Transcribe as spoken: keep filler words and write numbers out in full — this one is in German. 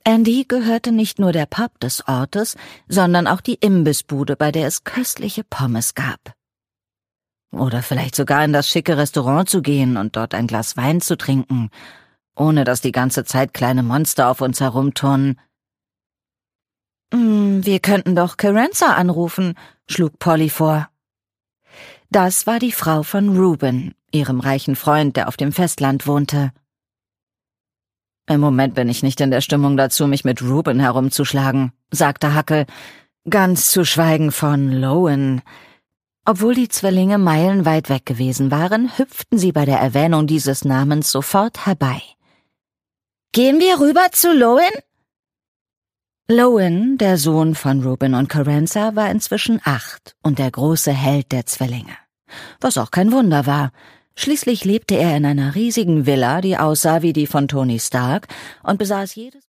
Andy gehörte nicht nur der Pub des Ortes, sondern auch die Imbissbude, bei der es köstliche Pommes gab. Oder vielleicht sogar in das schicke Restaurant zu gehen und dort ein Glas Wein zu trinken, ohne dass die ganze Zeit kleine Monster auf uns herumturnen. »Hm, wir könnten doch Carenza anrufen«, schlug Polly vor. Das war die Frau von Reuben, ihrem reichen Freund, der auf dem Festland wohnte. »Im Moment bin ich nicht in der Stimmung dazu, mich mit Reuben herumzuschlagen«, sagte Huckle, ganz zu schweigen von Lowen. Obwohl die Zwillinge meilenweit weg gewesen waren, hüpften sie bei der Erwähnung dieses Namens sofort herbei. »Gehen wir rüber zu Lowen?« Lowen, der Sohn von Reuben und Carenza, war inzwischen acht und der große Held der Zwillinge. Was auch kein Wunder war. Schließlich lebte er in einer riesigen Villa, die aussah wie die von Tony Stark und besaß jedes